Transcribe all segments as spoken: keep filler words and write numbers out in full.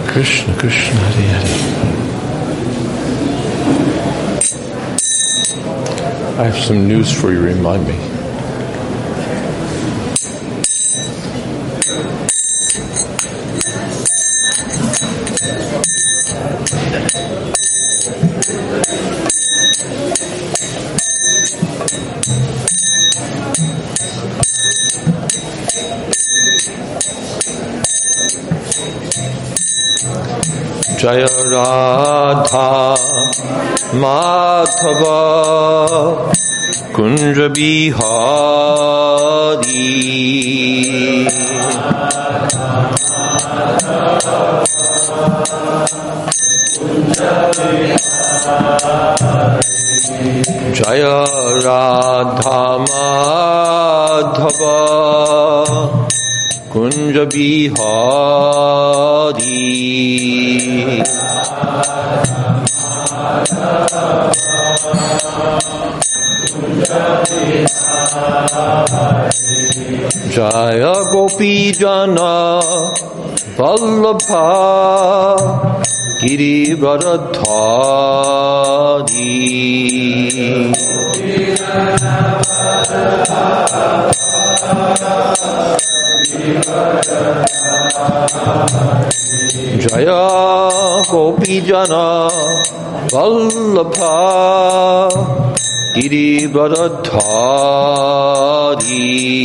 Krishna, Krishna, Hare Hare. I have some news for you, remind me. Jaya Radha Madhava Kunja Bihari Jaya Radha Madhava Kunja Bihari Jaya Gopi Jana Vallabha Girivardhari Jaya Gopi Jana Vallabha Girivardhari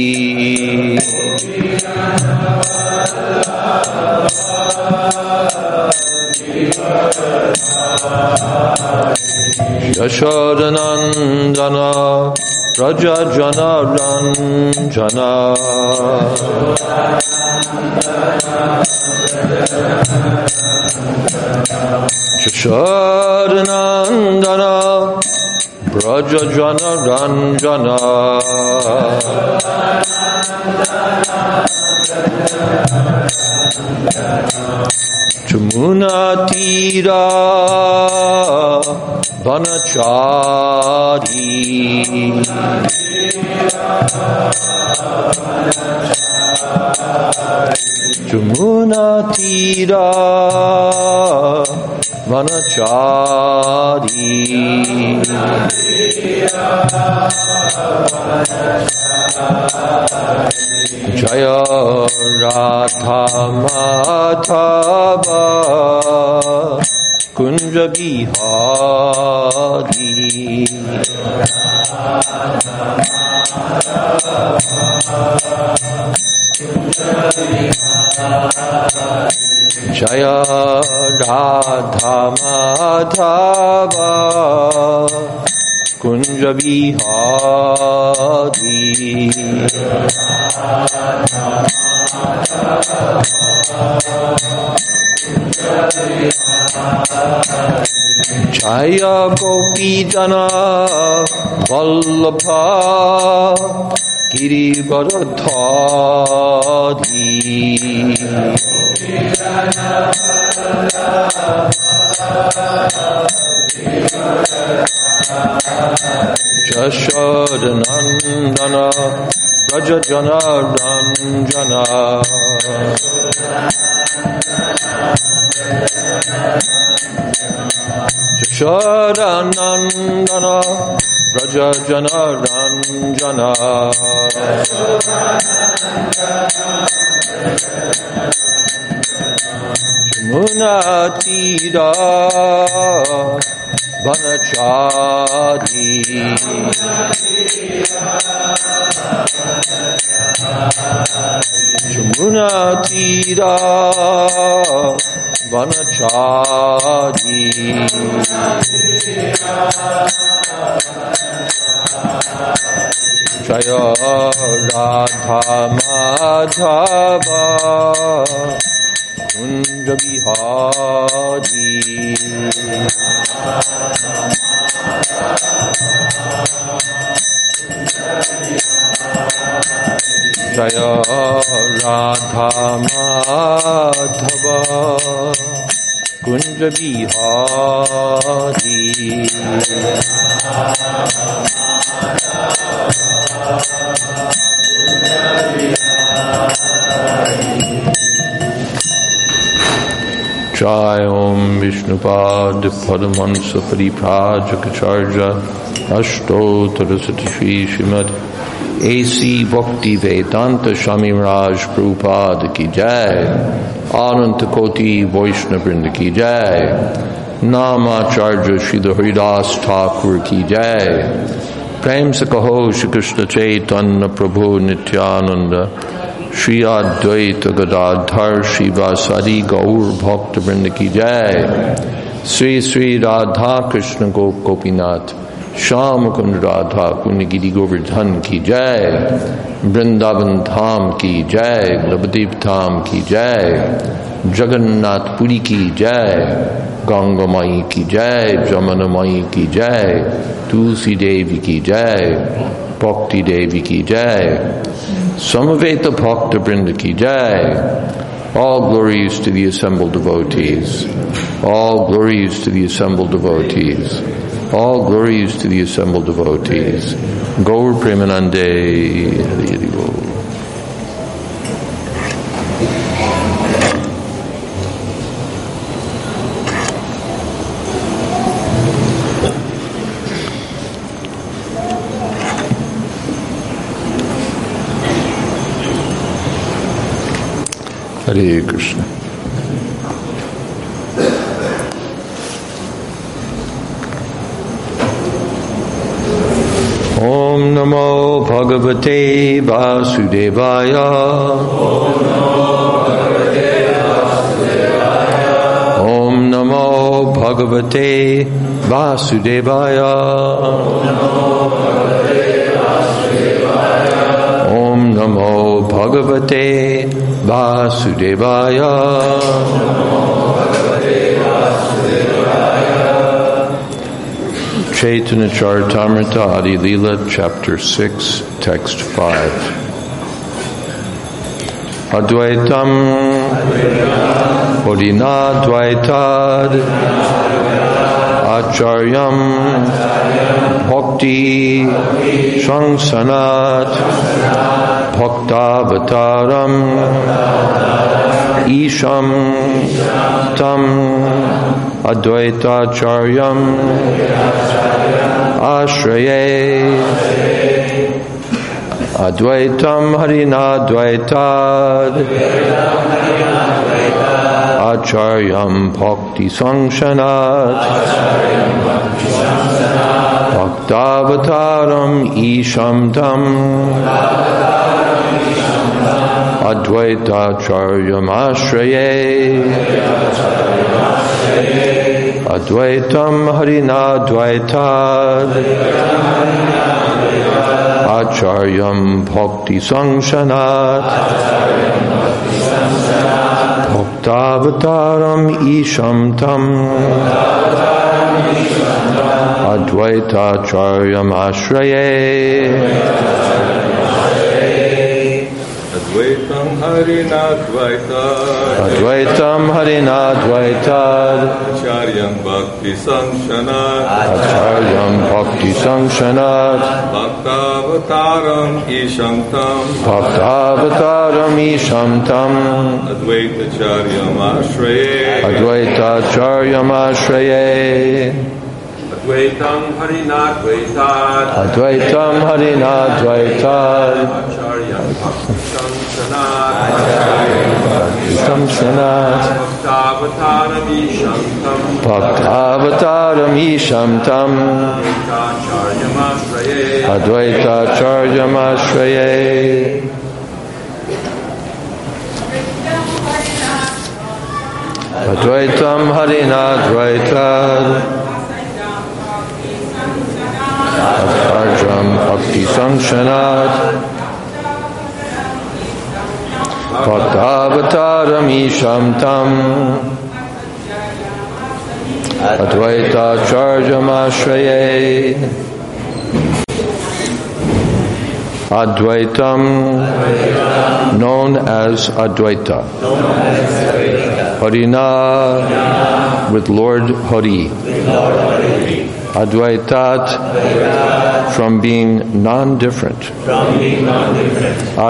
Yashodanandana Raja Jana Ranjana Yashodanandana Raja Jana Ranjana Jamuna Tira Vanachari Jamuna Tira Vanachari Jaya Radha Madhava Kunja Bihari Jaya Radha Madhava Kunja Bihari Jaya Gopi Jana Vallabha Girivardhari Yashodanandana Raja Jana Ranjana Yashodanandana Raja Jana Ranjana Jamuna Tira Vanachari Jamuna Tira Vanachari Jaya Radha Madhava Kunja Bihari Jaya Radha Madhava Kunja Bihari Nitya Om Vishnupad Padamhansa Pariprajaka Ashtottara Sri Srimad A C Bhakti Vedanta Swami Maharaj Prabhupada Ki Jai, Ananta Koti Vaishnava Vrinda Ki Jai, Namacharya Srila Haridas Thakur Ki Jai, Prem Se Kaho Shri Krishna Chaitanya Prabhu Nityananda, Shri Advaita Gadadhar Shivasadi Gaur Bhakta Vrinda Ki Jai, Sri Sri Radha Krishna Gop Gopinath Sham Kund Radha Kunigiri Govardhan Ki Jai, Vrindavan Dham Ki Jai, Navadip Dham Ki Jai, Jagannath Puri Ki Jai, Ganga Mai Ki Jai, Jamana Mai Ki Jai, Tulsi Devi Ki Jai, Bhakti Devi Ki Jai, Samaveta Bhakta Vrinda Ki Jai. All glories to the assembled devotees. All glories to the assembled devotees. All glories to the assembled devotees. Gaur Premanande Hari Hari Bol. Hare Krishna. Om Namo Bhagavate Vasudevaya. Om Namo Bhagavate Vasudevaya. Om Namo Bhagavate Vasudevaya. Chaitanya Charitamrita Adi Leela, Chapter six, Text five. Advaitam Odina Dvaitad Acharyam Bhakti Shangsanat Bhaktavataram Isham Tam Advaitacharyam Ashraye Advaitam Harina Dvaitad Acharyam Bhakti Sangshanat Bhaktavataram Isham Tam Advaitacharyam Ashraye Advaitam Harina Dvaitad Acharyam Bhakti Sangshanat Bhaktavataram Isham Tam Advaitacharyam Ashraye Advaitam Harina Dvaitad Advaitam Harina Dvaitad Acharyam Bhakti Sangshanat Acharyam Bhakti Sangshanat Bhaktavataram Isham Tam Bhaktavataram Isham Tam Advaitacharyam Ashraye Advaitacharyam Ashraye Advaitam Harina Dvaitad Advaitam Harina Dvaitad Acharyam Bhakti Sangshanat Bhakti Sangshanat Bhaktavataram Isham Tam Bhaktavataram Isham Tam Advaitacharyam Ashraye Advaitacharyam Ashraye Advaitam Harina Dvaitad Acharyam Bhakti Sangshanat Bhaktavataram Isham Tam Advaitacharyam Ashraye Advaitam, known as Advaita. Harina, with Lord Hari. Advaitat, from being non-different.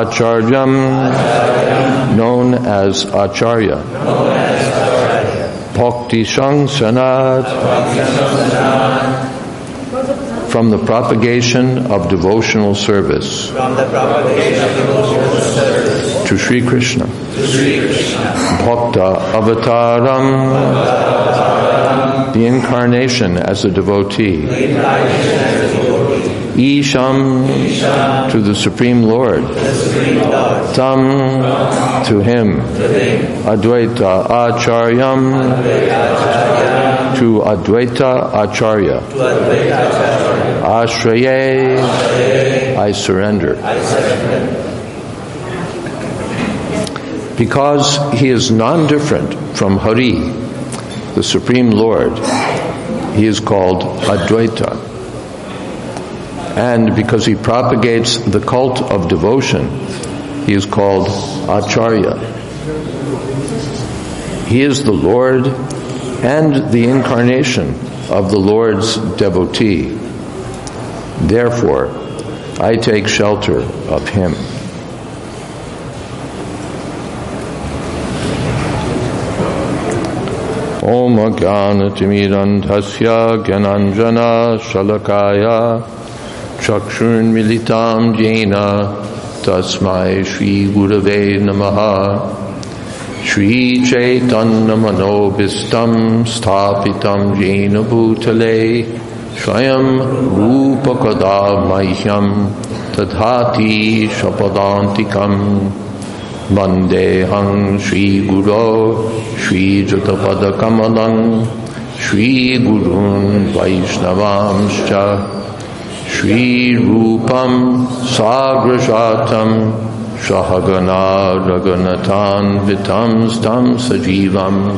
Acharyam, known as Acharya. Bhakti Sansanad, from the propagation of devotional service, from the propagation of devotional service to Sri Krishna, to Sri Krishna, Bhakta Avataram, the incarnation as a devotee, Isham, to the Supreme Lord, Tam, to him, Advaita Acharyam, to Advaita Acharya, Ashraye, I surrender. Because he is non-different from Hari, the Supreme Lord, he is called Advaita. And because he propagates the cult of devotion, he is called Acharya. He is the Lord and the incarnation of the Lord's devotee. Therefore, I take shelter of him. Om Jnanatimidandhasya Gyananjana Shalakaya Chakshurn Militam Jena Tasmai Shri Gurave Namaha Shri Chaitanya Manobhistam Sthapitam Jena Bhutale Swayam Rupa Kada Mahyam Tadhati Shapadantikam Vandeham Shri Guru Shri Jatapada Kamalam Shri Gurun Vaishnavamscha Shri Rupam Sagrashatam Shahagana Raganatan Vitam Stam Sajivam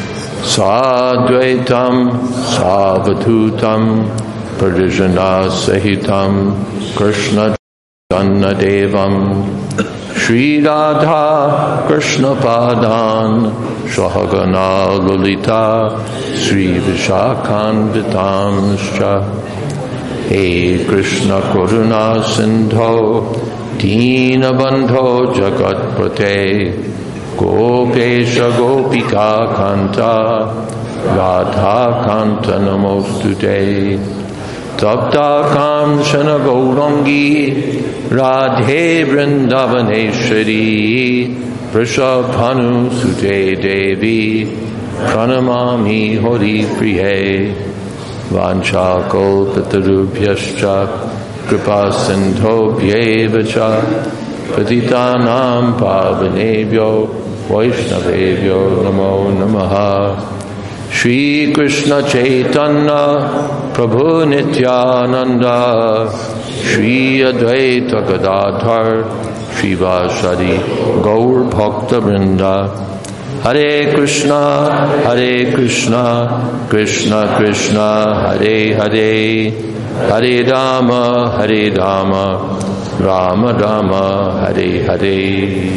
Sadvaitam Savatutam Parijana Sahitam Krishna Channa Devam Shri Radha Krishna Padan Shahagana Lolita Sri Vishakhan Vitamscha He Krishna Karuna Sindho Dina Bandho Jagat Prate Gopesha Gopika Kanta Radha Kanta Namostute Tapta Kamshana Gaurangi Radhe Vrindavaneshwari Vrishabhanu Sute Devi Pranamami Hori Priye Vancha Kalpatarubhyascha Kripa Sindhobhyevacha Patitanam Pavanebhyo Vaishnavebhyo Namo Namaha Shri Krishna Chaitanya Prabhu Nityananda Shri Advaita Gadadhar Shri Vasari Gaur Bhakta Vrinda Hare Krishna Hare Krishna Krishna Krishna Hare Hare Hare Rama Hare Rama Rama Rama Hare Hare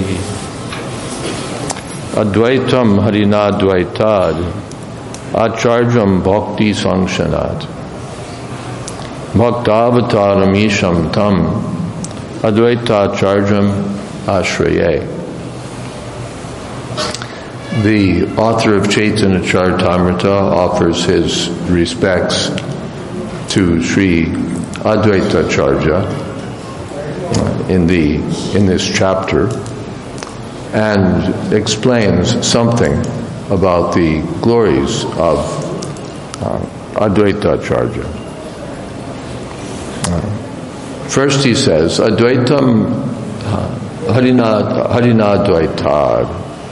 Advaitam Harina Dvaitad Acharyam Bhakti Sangshanat Bhaktavataram Isham Tam Advaita Acharyam Ashraye. The author of Chaitanya Charitamrita offers his respects to Sri Advaita Acharya in the in this chapter and explains something about the glories of uh, Advaita Acharya. Uh, first he says, Advaitam uh, Harina, Harina Advaitad.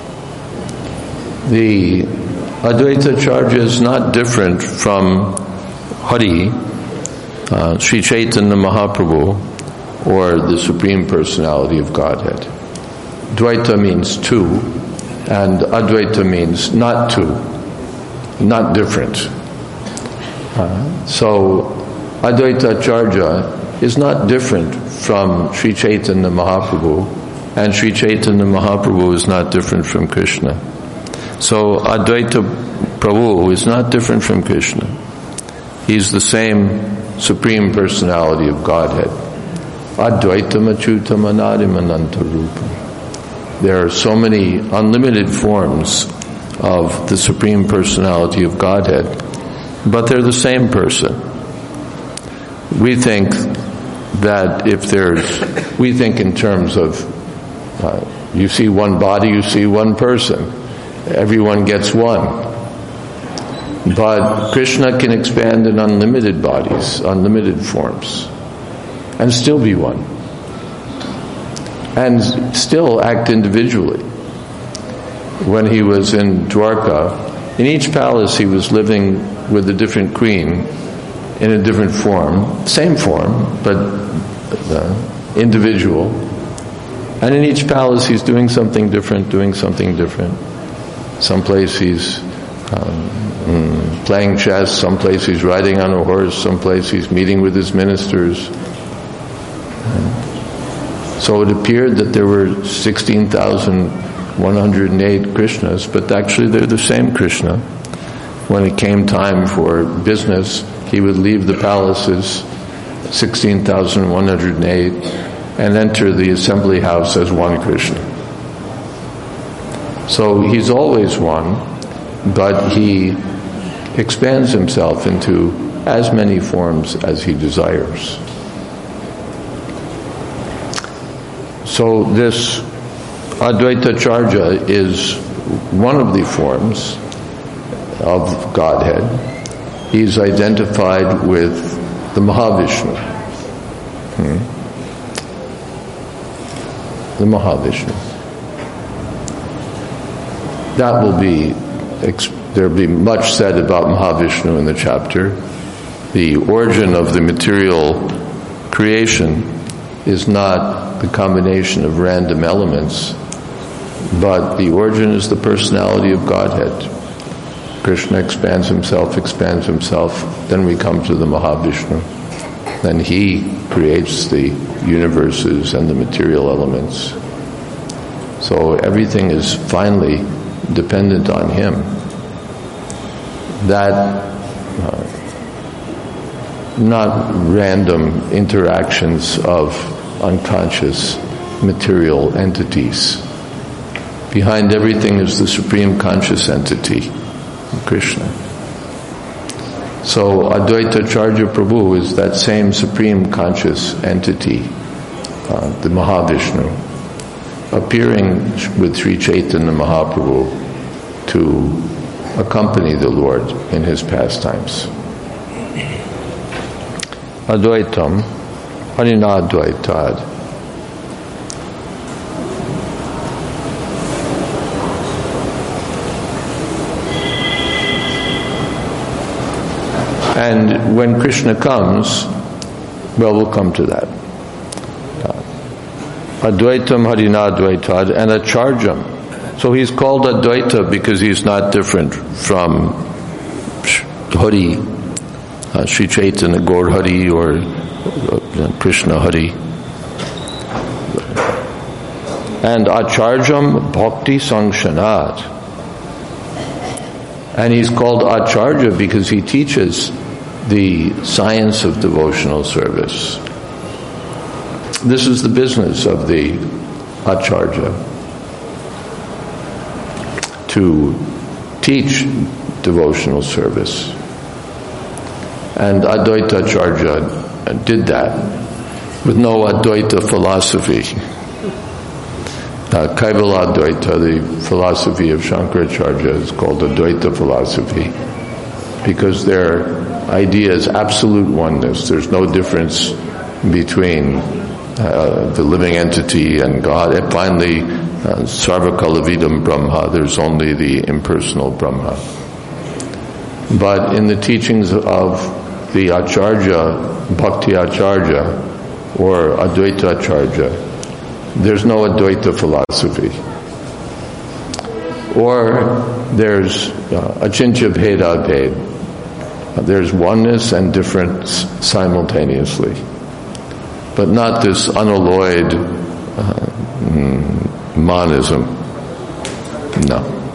The Advaita Acharya is not different from Hari, uh, Sri Chaitanya Mahaprabhu, or the Supreme Personality of Godhead. Dvaita means two, and Advaita means not two, not different. Uh, so Advaita Acharya is not different from Sri Chaitanya Mahaprabhu, and Sri Chaitanya Mahaprabhu is not different from Krishna. So Advaita Prabhu is not different from Krishna. He's the same Supreme Personality of Godhead. Advaitam Achyutam Anadim Ananta Rupam. There are so many unlimited forms of the Supreme Personality of Godhead, but they're the same person. We think that if there's, we think in terms of, uh, you see one body, you see one person. Everyone gets one. But Krishna can expand in unlimited bodies, unlimited forms, and still be one. And still act individually. When he was in Dwarka, in each palace he was living with a different queen in a different form, same form, but uh, individual. And in each palace he's doing something different, doing something different. Someplace he's um, mm, playing chess, someplace he's riding on a horse, someplace he's meeting with his ministers. So it appeared that there were sixteen thousand one hundred eight Krishnas, but actually they're the same Krishna. When it came time for business, he would leave the palaces, sixteen thousand one hundred eight, and enter the assembly house as one Krishna. So he's always one, but he expands himself into as many forms as he desires. So this Advaita Charya is one of the forms of Godhead. He's identified with the Mahavishnu. Hmm? The Mahavishnu. That will be, there will be much said about Mahavishnu in the chapter. The origin of the material creation is not the combination of random elements, but the origin is the personality of Godhead. Krishna expands himself, expands himself, then we come to the Mahavishnu. Then he creates the universes and the material elements. So everything is finally dependent on him. That uh, not random interactions of unconscious material entities. Behind everything is the supreme conscious entity, Krishna. So Advaita Acharya Prabhu is that same supreme conscious entity, uh, the Mahavishnu, appearing with Sri Chaitanya Mahaprabhu to accompany the Lord in his pastimes. Advaitam Harinadvaitad. And when Krishna comes, well, we'll come to that. Advaitam Harinadvaitad and Acharyam. So he's called Advaita because he's not different from Hari, uh, Sri Chaitanya Gaur Hari or uh, Krishna Hari. And Acharyam Bhakti Sangshanat. And he's called Acharya because he teaches the science of devotional service. This is the business of the Acharya, to teach devotional service. And Advaita Acharya did that with no Advaita philosophy. Uh, Kaivala Advaita, the philosophy of Shankaracharya, is called Advaita philosophy because their idea is absolute oneness. There's no difference between Uh, the living entity and God. And finally, uh, Sarvakalavidam Brahma, there's only the impersonal Brahma. But in the teachings of the Acharya, Bhakti Acharya, or Advaita Acharya, there's no Advaita philosophy. Or there's uh, Achintya Bheda Bhed. There's oneness and difference simultaneously. But not this unalloyed uh, mm, monism. No.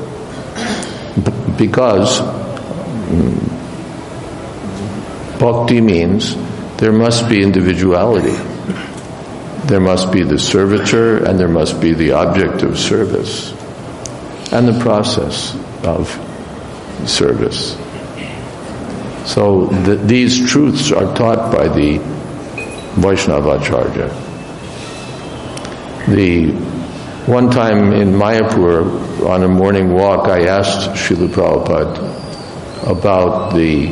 B- because mm, bhakti means there must be individuality. There must be the servitor and there must be the object of service. And the process of service. So the, these truths are taught by the Vaishnava Acharya. The one time in Mayapur, on a morning walk, I asked Srila Prabhupada about the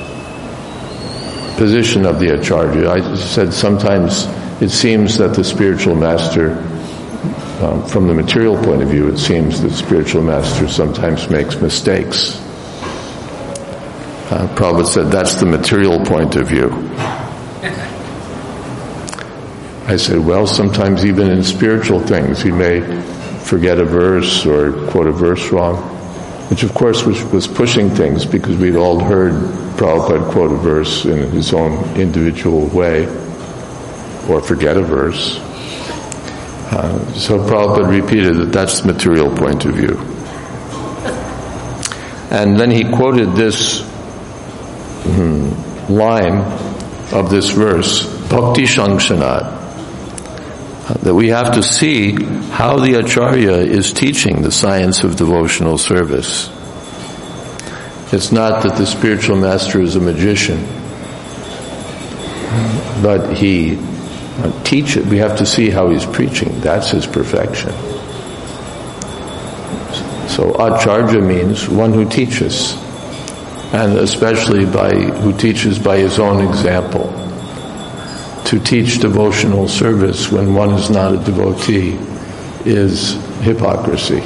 position of the Acharya. I said sometimes it seems that the spiritual master, um, from the material point of view, it seems that the spiritual master sometimes makes mistakes. Uh, Prabhupada said that's the material point of view. I said, well, sometimes even in spiritual things, he may forget a verse or quote a verse wrong, which of course was, was pushing things because we'd all heard Prabhupada quote a verse in his own individual way or forget a verse. Uh, so Prabhupada repeated that that's the material point of view. And then he quoted this hmm, line of this verse, Bhakti Shangshanat, that we have to see how the Acharya is teaching the science of devotional service. It's not that the spiritual master is a magician, but he uh, teaches. We have to see how he's preaching. That's his perfection. So Acharya means one who teaches, and especially by who teaches by his own example. To teach devotional service when one is not a devotee is hypocrisy.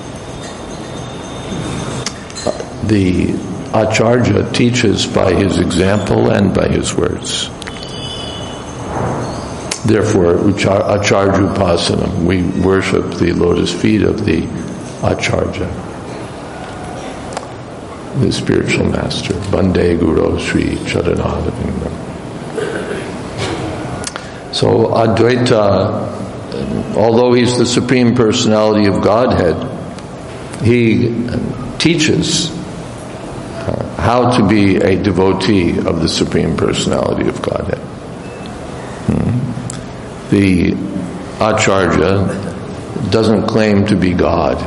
The Acharya teaches by his example and by his words. Therefore, Acharya Upasanam, we worship the lotus feet of the Acharya, the spiritual master. Bande Guru Sri Charanavindam. So Advaita, although he's the Supreme Personality of Godhead, he teaches uh, how to be a devotee of the Supreme Personality of Godhead. Hmm. The Acharya doesn't claim to be God.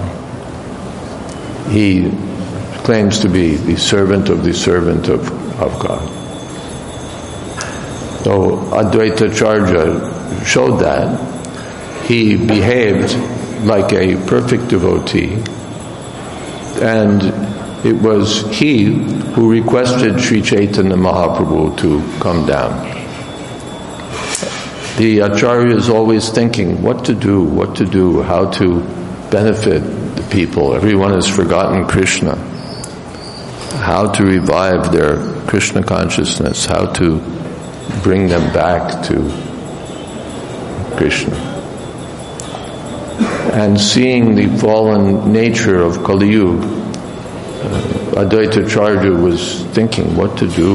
He claims to be the servant of the servant of, of God. So Advaita Acharya showed that. He behaved like a perfect devotee, and it was he who requested Sri Chaitanya Mahaprabhu to come down. The Acharya is always thinking what to do, what to do, how to benefit the people. Everyone has forgotten Krishna. How to revive their Krishna consciousness, how to bring them back to Krishna. And seeing the fallen nature of Kali Yuga, uh, Advaita Acharya was thinking what to do.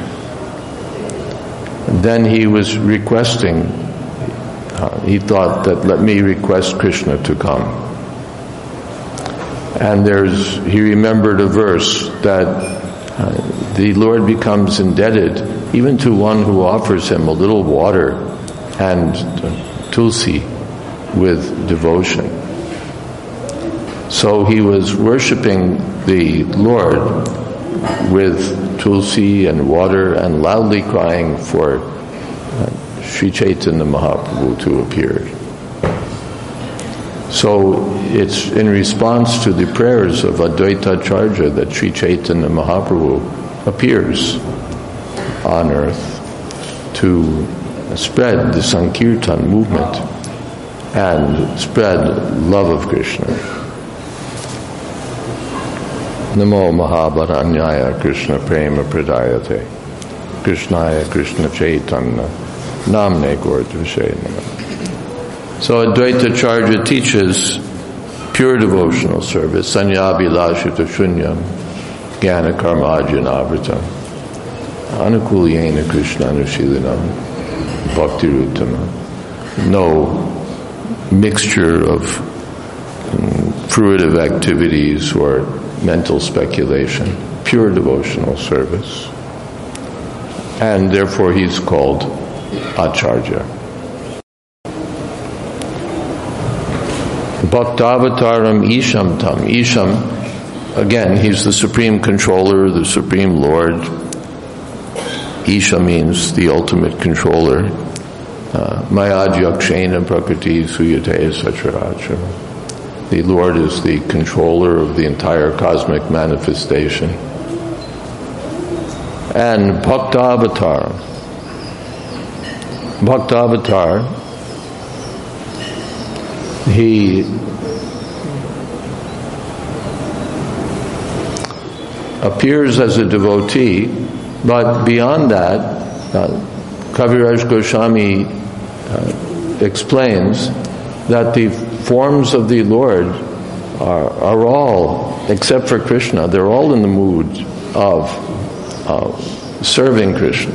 And then he was requesting, uh, he thought that let me request Krishna to come. And there's, he remembered a verse that uh, the Lord becomes indebted even to one who offers him a little water and uh, tulsi with devotion. So he was worshiping the Lord with tulsi and water and loudly crying for uh, Sri Chaitanya Mahaprabhu to appear. So it's in response to the prayers of Advaita Acharya that Sri Chaitanya Mahaprabhu appears on earth to spread the Sankirtan movement and spread love of Krishna. Namo Mahabharanyaya Krishna Prema Pradayate Krishnaya Krishna Chaitanya Namne Gordvashe Nama. So Advaita Acharya teaches pure devotional service, Sanyabhilashita Shunyam, Jnana Karmajanavrtam, Anukulyena Krishna Anushilinam, Bhakti Ruttama. No mixture of um, fruitive activities or mental speculation, pure devotional service. And therefore he's called Acharya. Bhaktavataram Isham Tam. Isham again, he's the supreme controller, the supreme lord. Isha means the ultimate controller. Mayadhyakshena prakriti suyate sacharacha. The Lord is the controller of the entire cosmic manifestation. And Bhaktavatar. Bhaktavatar, he appears as a devotee, but beyond that, uh, Kaviraj Goswami uh, explains that the forms of the Lord are, are all, except for Krishna, they're all in the mood of uh, serving Krishna.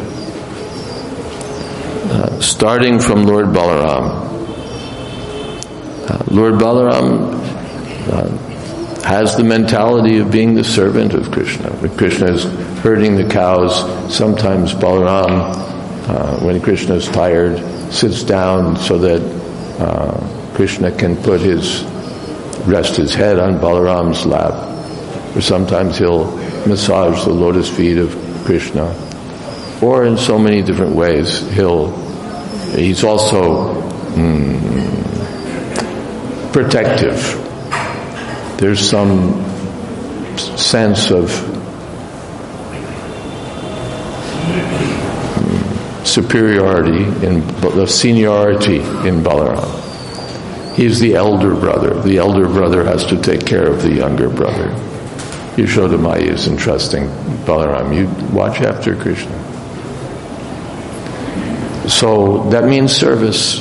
Uh, starting from Lord Balaram. Uh, Lord Balaram uh, has the mentality of being the servant of Krishna. When Krishna is herding the cows, sometimes Balaram, uh, when Krishna is tired, sits down so that uh, Krishna can put his, rest his head on Balaram's lap. Or sometimes he'll massage the lotus feet of Krishna. Or in so many different ways, he'll, he's also mm, protective. There's some sense of mm, superiority, in the seniority in Balaram. He's the elder brother. The elder brother has to take care of the younger brother. Yashoda Maya is entrusting Balaram, you watch after Krishna. So that means service.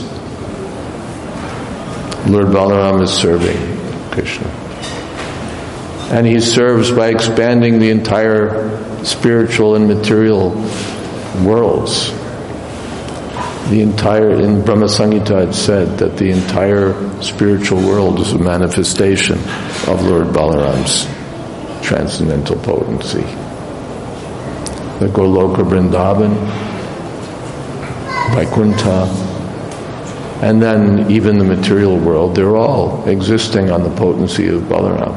Lord Balaram is serving Krishna. And he serves by expanding the entire spiritual and material worlds. The entire, in Brahma Samhita it said that the entire spiritual world is a manifestation of Lord Balaram's transcendental potency. The Goloka Vrindavan, Vaikuntha, and then even the material world, they're all existing on the potency of Balaram.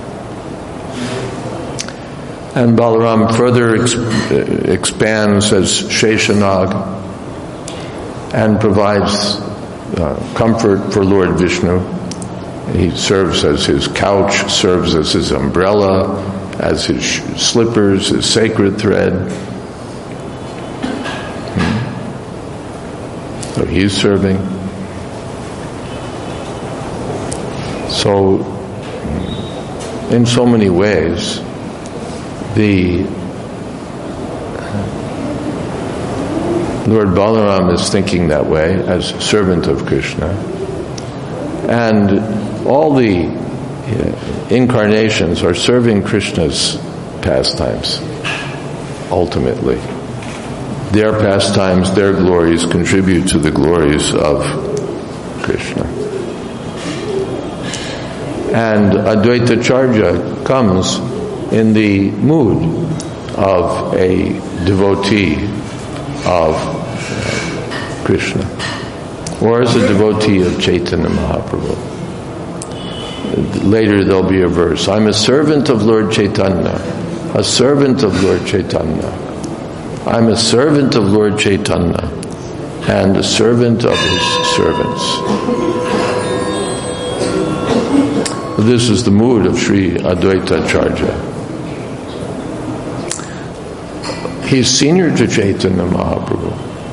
And Balaram further ex- expands as Sheshanag and provides uh, comfort for Lord Vishnu. He serves as his couch, serves as his umbrella, as his sh- slippers, his sacred thread. So he's serving. So, in so many ways, the Lord Balaram is thinking that way as servant of Krishna. And all the uh, incarnations are serving Krishna's pastimes, ultimately. Their pastimes, their glories contribute to the glories of Krishna. And Advaita Charya comes in the mood of a devotee of Krishna, or as a devotee of Chaitanya Mahaprabhu. Later there'll be a verse, I'm a servant of Lord Chaitanya, a servant of Lord Chaitanya. I'm a servant of Lord Chaitanya and a servant of his servants. This is the mood of Sri Advaita Acharya. He's senior to Chaitanya Mahaprabhu.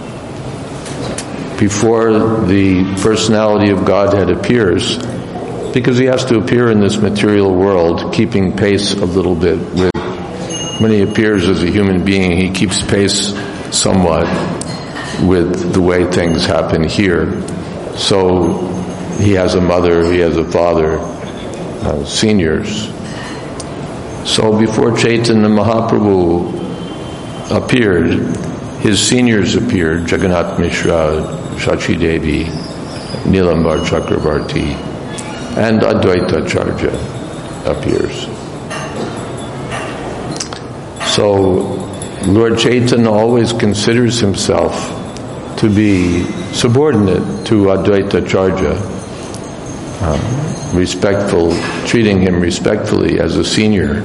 Before the personality of Godhead appears, because he has to appear in this material world, keeping pace a little bit with, when he appears as a human being, he keeps pace somewhat with the way things happen here. So he has a mother, he has a father, uh, seniors. So before Chaitanya Mahaprabhu appeared, his seniors appeared, Jagannath Mishra, Shachi Devi, Nilambar Chakravarti, and Advaita Acharya appears. So Lord Chaitanya always considers himself to be subordinate to Advaita Acharya, uh, respectful, treating him respectfully as a senior.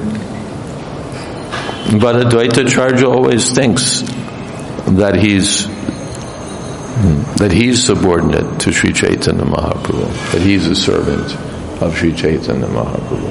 But Advaita Acharya always thinks that he's that he's subordinate to Sri Chaitanya Mahaprabhu, that he's a servant of Sri Chaitanya Mahaprabhu.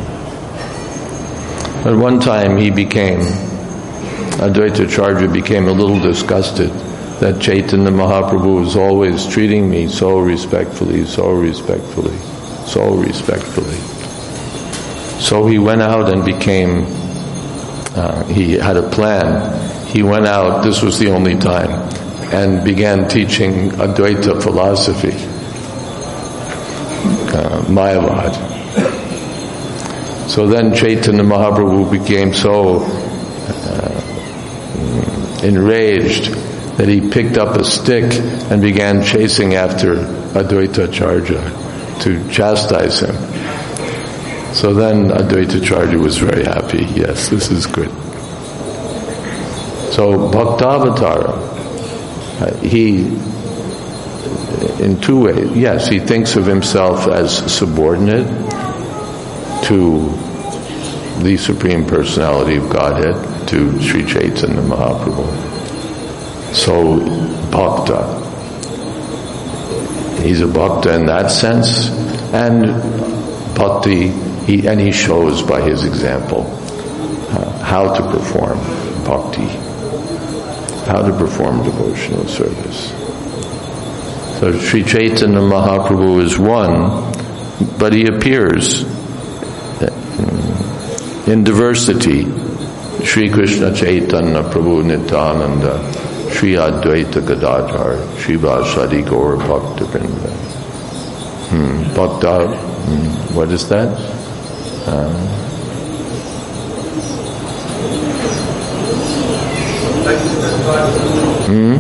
At one time he became, Advaita Acharya became a little disgusted that Chaitanya Mahaprabhu was always treating me so respectfully, so respectfully, so respectfully. So he went out and became, uh, he had a plan. He went out, this was the only time, and began teaching Advaita philosophy, uh, Mayavad. So then Chaitanya Mahaprabhu became so uh, enraged that he picked up a stick and began chasing after Advaita Acharya to chastise him. So then Advaita Acharya was very happy. Yes, this is good. So Bhaktavatara, uh, he, in two ways, yes, he thinks of himself as subordinate to the Supreme Personality of Godhead, to Sri Chaitanya Mahaprabhu. So, bhakta. He's a bhakta in that sense, and bhakti, he, and he shows by his example uh, how to perform bhakti, how to perform devotional service. So Sri Chaitanya Mahaprabhu is one, but he appears in diversity. Sri Krishna Chaitanya Prabhu Nityananda, Sri Advaita Gadadhar, Sri Vasadi Gaur Bhakta Vrinda. Hmm. Bhakta, hmm. what is that? Uh, hmm?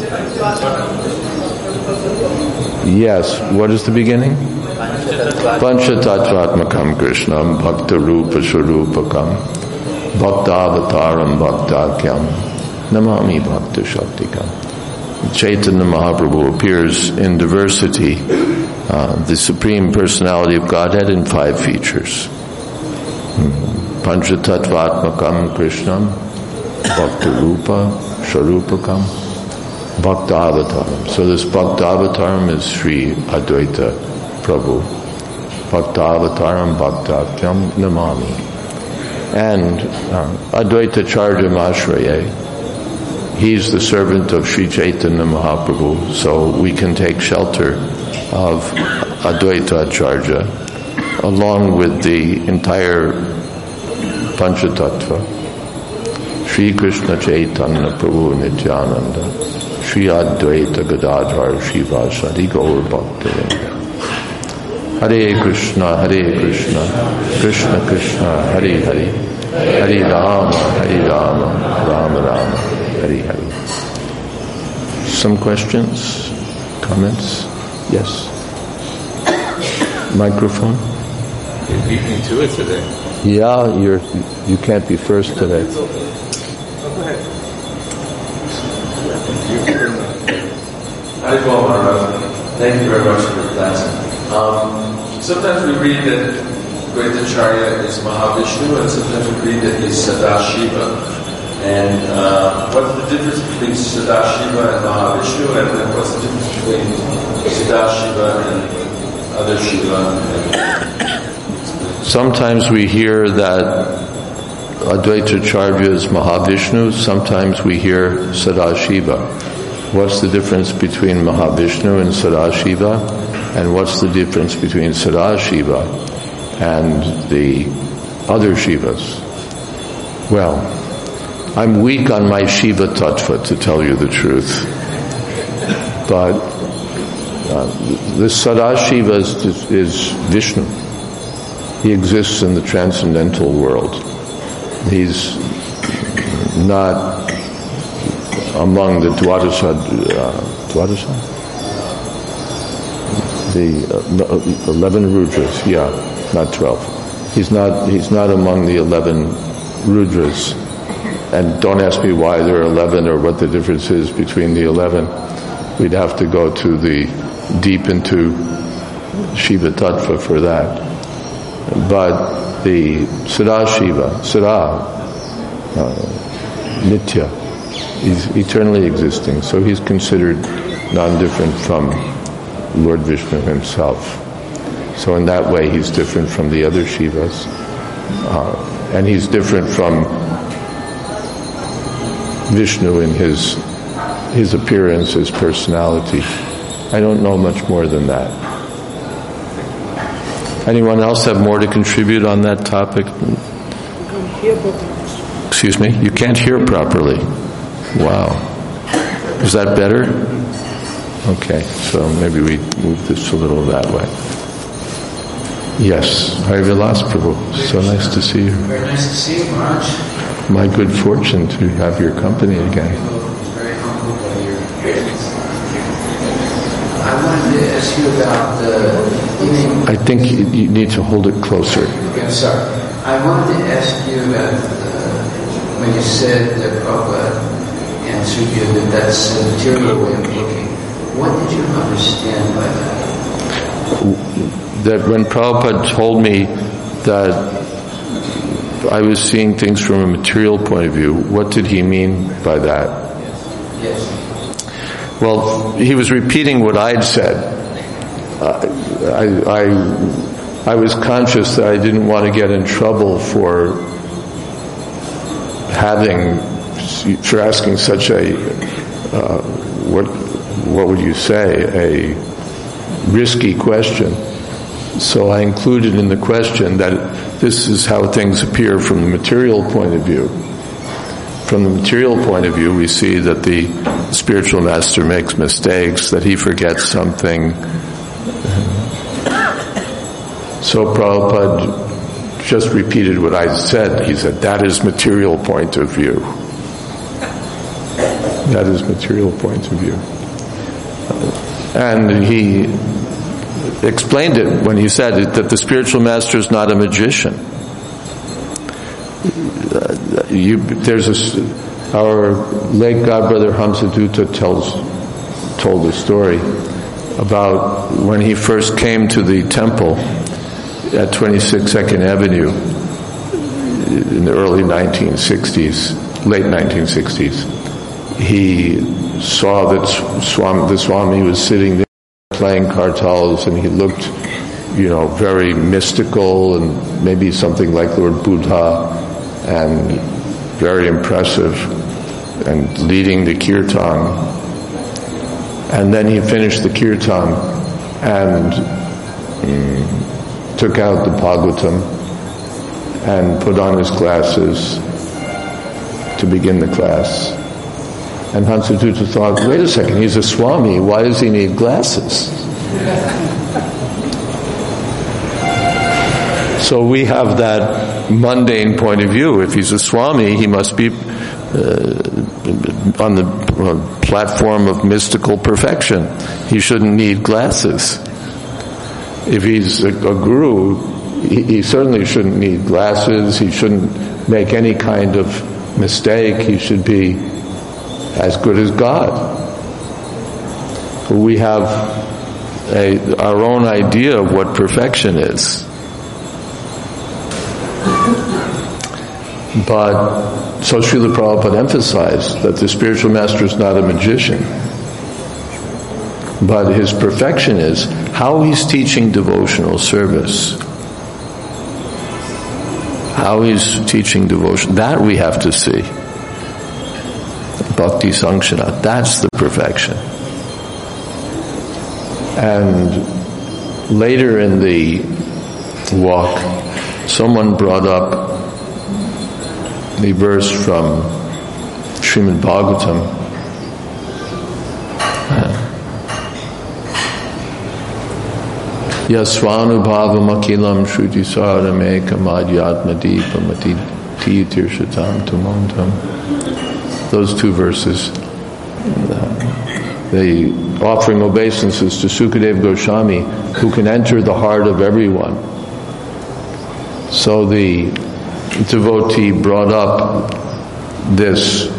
Yes, what is the beginning? Panchatattvatmakam Krishnam Bhakta Rupa Swarupakam Bhaktavataram Bhaktakyam Namami Bhakta Shaktikam. Chaitanya Mahaprabhu appears in diversity, uh, the Supreme Personality of Godhead, in five features. Panchatattvatmakam Krishnam Bhakta Rupa Swarupakam Bhaktavataram. So this Bhaktavataram is Sri Advaita Prabhu. Bhaktavataram Bhaktakyam Namami. And uh, Advaita Acharya Mashraya, he's the servant of Sri Chaitanya Mahaprabhu, so we can take shelter of Advaita Acharya along with the entire Panchatattva. Sri Krishna Chaitanya Prabhu Nityananda, Sri Advaita Gadadhar, Sri Vasadi Gaur Bhakta Vrinda. Hare Krishna, Hare Krishna, Krishna Krishna, Hare Hare, Hare Rama, Hare Rama, Rama Rama, Hare Hare. Some questions, comments? Yes. Microphone. You beat me to it today. Yeah, you're. You can't be first today. Oh, go ahead. Hi, Paul Maharaj. Thank you very much for the class. Um, sometimes we read that Advaita Acharya is Mahavishnu, and sometimes we read that he's Sadashiva. And uh, what's the difference between Sadashiva and Mahavishnu, and then what's the difference between Sadashiva and other Shiva? Sometimes we hear that Advaita Acharya is Mahavishnu, sometimes we hear Sadashiva. What's the difference between Mahavishnu and Sadashiva? And what's the difference between Sadashiva and the other Shivas? Well, I'm weak on my Shiva Tattva, to tell you the truth. But uh, the Sadashiva is, is Vishnu. He exists in the transcendental world. He's not among the Dwadasa, uh, Dwadasa? The uh, eleven Rudras, yeah, not twelve. He's not, he's not among the eleven Rudras. And don't ask me why there are eleven or what the difference is between the eleven. We'd have to go to the, deep into Shiva Tattva for that. But the Sadashiva, Sada, uh, Nitya, is eternally existing, so he's considered non-different from Lord Vishnu himself. So in that way he's different from the other Shivas. Uh, and he's different from Vishnu in his his appearance, his personality. I don't know much more than that. Anyone else have more to contribute on that topic? Excuse me? You can't hear properly. Wow. Is that better? Okay, so maybe we move this a little that way. Yes, Hari Vilas Prabhu. So nice to see you. Very nice to see you, Maharaj. My good fortune to have your company again. Very humbled by your guidance. I wanted to ask you about the evening. I think you, you need to hold it closer. Okay, I'm sorry. I wanted to ask you about the, when you said that Prabhupada answered you that that's a material way of looking. What did you understand by that? That when Prabhupada told me that I was seeing things from a material point of view, what did he mean by that? Yes. Yes. Well, he was repeating what I'd said. Uh, I, I, I was conscious that I didn't want to get in trouble for having, for asking such a, uh, what, what would you say, a risky question. So I included in the question that this is how things appear from the material point of view. From the material point of view, we see that the spiritual master makes mistakes, that he forgets something. So Prabhupada just repeated what I said. He said, that is material point of view. That is material point of view. And he explained it when he said it, that the spiritual master is not a magician. Uh, you, there's a, our late godbrother Hamsadutta tells told a story about when he first came to the temple at twenty-six Second Avenue in the early nineteen sixties, late nineteen sixties. He saw that Swami, the Swami was sitting there playing kartals, and he looked, you know, very mystical and maybe something like Lord Buddha, and very impressive, and leading the kirtan. And then he finished the kirtan and um, took out the Bhagavatam and put on his glasses to begin the class. And Hamsadutta thought, wait a second, he's a Swami, why does he need glasses? So we have that mundane point of view. If he's a Swami, he must be uh, on the uh, platform of mystical perfection. He shouldn't need glasses. If he's a, a guru, he, he certainly shouldn't need glasses. He shouldn't make any kind of mistake. He should be as good as God. We have a, our own idea of what perfection is. But, so Srila Prabhupada emphasized that the spiritual master is not a magician. But his perfection is how he's teaching devotional service. How he's teaching devotion. That we have to see. Bhakti Sankshana, that's the perfection. And later in the walk, someone brought up the verse from Srimad Bhagavatam. Yasvanubhavam akilam shruti saram ekam adhyatma deepam atiti tirshatam tumantam. Those two verses. The offering obeisances to Sukadeva Goswami, who can enter the heart of everyone. So the devotee brought up this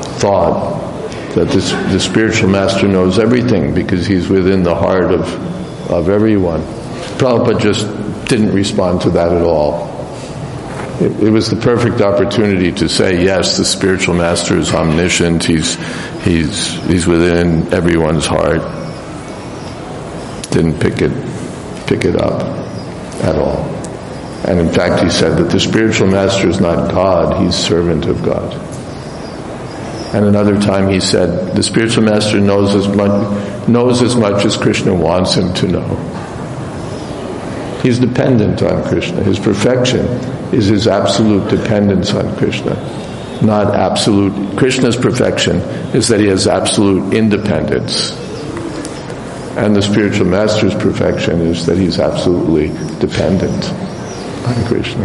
thought that this, the spiritual master knows everything because he's within the heart of of everyone. Prabhupada just didn't respond to that at all. It, it was the perfect opportunity to say, yes, the spiritual master is omniscient, he's, he's, he's within everyone's heart. Didn't pick it, pick it up at all. And in fact, he said that the spiritual master is not God, he's servant of God. And another time he said, the spiritual master knows as much, knows as much as Krishna wants him to know. He's dependent on Krishna. His perfection is his absolute dependence on Krishna. Not absolute. Krishna's perfection is that he has absolute independence. And the spiritual master's perfection is that he's absolutely dependent on Krishna.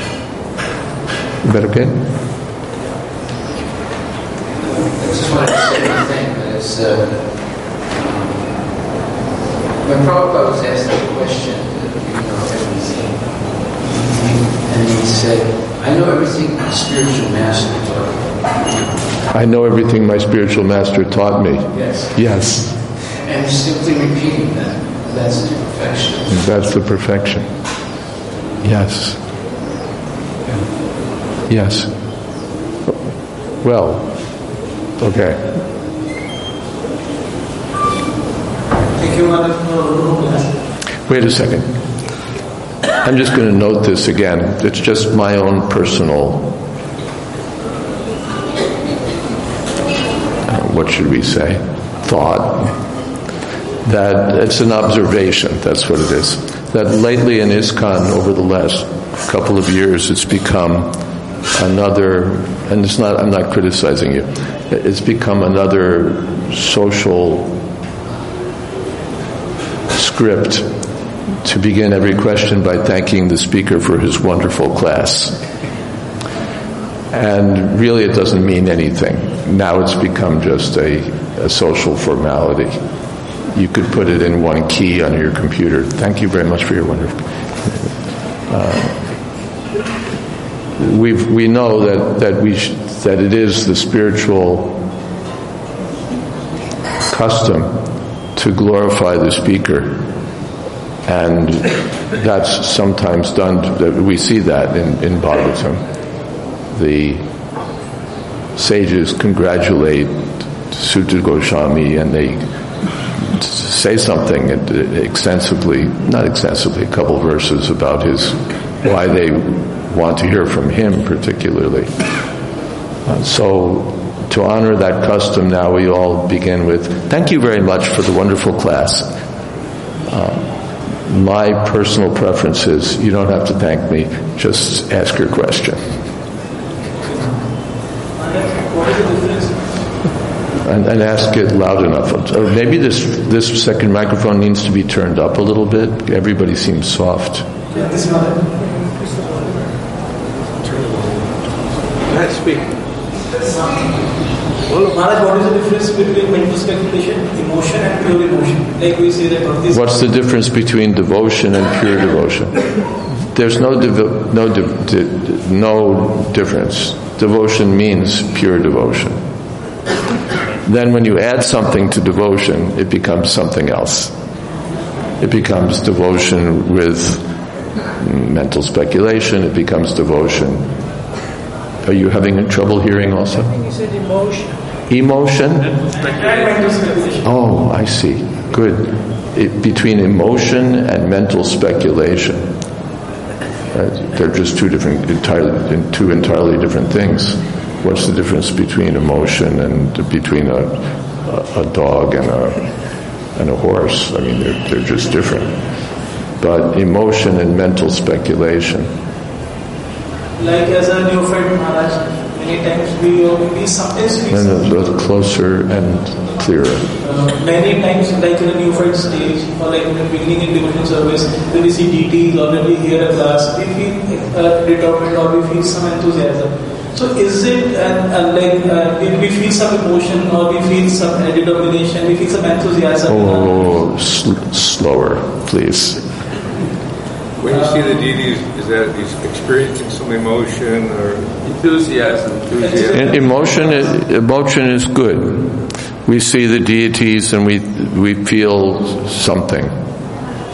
Is that okay? I just wanted to say one thing, but it's, uh, when Prabhupada was asked the question, you know everything, and he said, I know everything my spiritual master taught me. I know everything my spiritual master taught me. Yes. Yes. And simply repeating that, that's the perfection. That's the perfection. Yes. Yes. Well, okay. Thank you, Maharaj. Wait a second. I'm just going to note this again. It's just my own personal, uh, what should we say, thought. That it's an observation, that's what it is. That lately in ISKCON, over the last couple of years, it's become another, and it's not, I'm not criticizing you, it's become another social script to begin every question by thanking the speaker for his wonderful class. And really it doesn't mean anything. Now it's become just a, a social formality. You could put it in one key on your computer. Thank you very much for your wonderful. Uh, we we know that that we sh- that it is the spiritual custom to glorify the speaker, and that's sometimes done. We see that in in Bhagavatam. The sages congratulate Sutta Goswami, and they say something extensively, not extensively, a couple verses about his, why they want to hear from him particularly. Uh, so to honor that custom now we all begin with, thank you very much for the wonderful class. Uh, my personal preference is, you don't have to thank me, just ask your question. What is the difference? And, and ask it loud enough. Or maybe this this second microphone needs to be turned up a little bit. Everybody seems soft. Yeah, this one. Let's speak. Well, Maharaj, what is the difference between mental speculation, emotion, and pure emotion? Like we say that this. What's the difference between devotion and pure devotion? There's no devo- no di- di- no difference. Devotion means pure devotion. Then when you add something to devotion, it becomes something else. It becomes devotion with mental speculation. It becomes devotion. Are you having trouble hearing also? I think you said emotion. Emotion? And mental speculation. Oh, I see. Good. It, between emotion and mental speculation, uh, they're just two different, entirely, two entirely different things. What's the difference between emotion and between a, a, a dog and a and a horse? I mean, they're they're just different. But emotion and mental speculation. Like as a neophyte Maharaj, many times we, we sometimes we And a, a closer and clearer. uh, many times like in a neophyte stage or like in the beginning in devotion service, when we see deities already here at last, we feel uh, determined or we feel some enthusiasm. So is it uh, uh, like uh, we, we feel some emotion or we feel some uh, determination, we feel some enthusiasm? Oh, sl- slower, please. When you see the deity, is that he's experiencing some emotion or enthusiasm? Enthusiasm. And emotion, is, emotion is good. We see the deities and we we feel something.